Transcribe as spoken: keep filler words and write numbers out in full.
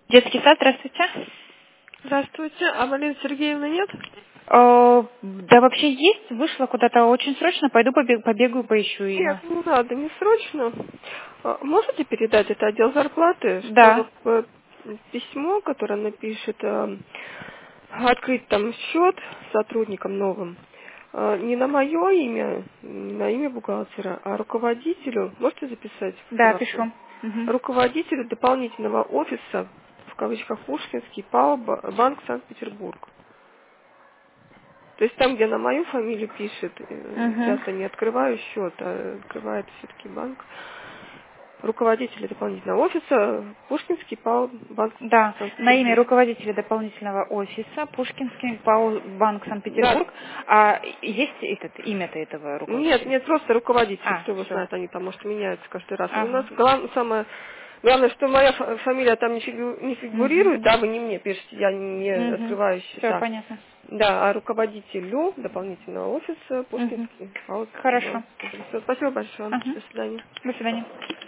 Детский сад, здравствуйте. Здравствуйте. А Валерия Сергеевна нет? Э, да вообще есть, вышла куда-то очень срочно, пойду побе- побегаю, поищу Нет, ее. не надо, не срочно. А, Можете передать это отдел зарплаты, Да, что э, письмо, которое она пишет, э, открыть там счет сотрудникам новым, э, не на мое имя, не на имя бухгалтера, а руководителю, можете записать да, фотографию? пишу. Мгм. Руководителю дополнительного офиса, в кавычках Пушкинский, ПАО Ба- Банк Санкт-Петербург. То есть там, где на мою фамилию пишет, э, Мгм. я-то не открываю счет, а открывает все-таки банк. Руководитель дополнительного офиса Пушкинский ПАО Банк Да, на имя Санкт-Петербург. руководителя дополнительного офиса Пушкинский ПАО Банк Да. Санкт-Петербург. А есть этот, имя-то этого Нет, руководителя? нет, просто руководитель, А, кто его все. знает, они там, может, меняются каждый раз. У нас Ага. глав- самое главное, что моя фа- фамилия там не, фигу- не Угу. фигурирует, да, вы не мне пишете, я не Угу. открываю Все, счета. понятно. Да, а руководителю дополнительного офиса Угу. Пушкинский ПАО Хорошо. Банк. Всё, спасибо большое. Ага. До свидания. До свидания.